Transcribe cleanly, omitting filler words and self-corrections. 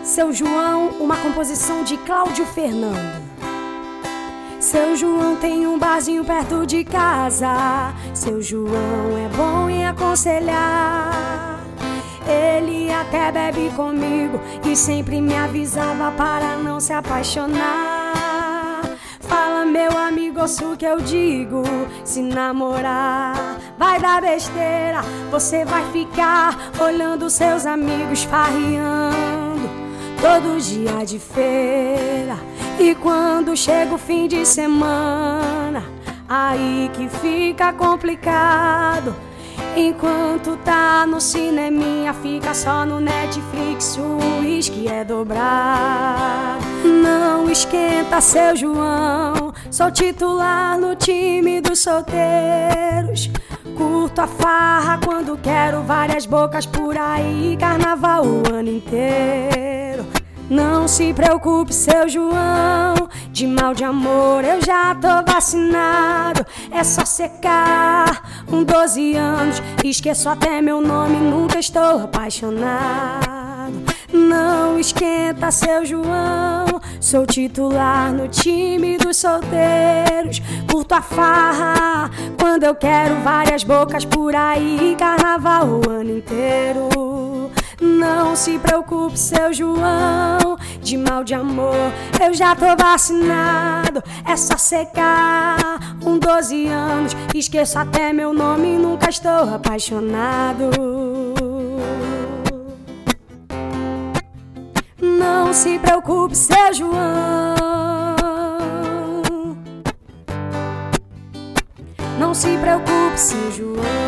Seu João, uma composição de Cláudio Fernando. Seu João tem um barzinho perto de casa. Seu João é bom em aconselhar. Ele até bebe comigo e sempre me avisava para não se apaixonar. Fala, meu amigo, ouça o que eu digo: se namorar vai dar besteira. Você vai ficar olhando seus amigos farreando todo dia de feira. E quando chega o fim de semana, aí que fica complicado. Enquanto tá no cineminha, fica só no Netflix, o uísque é dobrado. Não esquenta, seu João, sou titular no time dos solteiros. Curto a farra quando quero, várias bocas por aí, carnaval o ano inteiro. Não se preocupe, seu João, de mal de amor eu já tô vacinado. É só secar 12 anos, esqueço até meu nome, nunca estou apaixonado. Não esquenta, seu João, sou titular no time dos solteiros. Curto a farra quando eu quero, várias bocas por aí, carnaval o ano inteiro. Não se preocupe, seu João, de mal de amor eu já tô vacinado. É só secar 12 anos, esqueço até meu nome, nunca estou apaixonado. Não se preocupe, seu João, não se preocupe, seu João.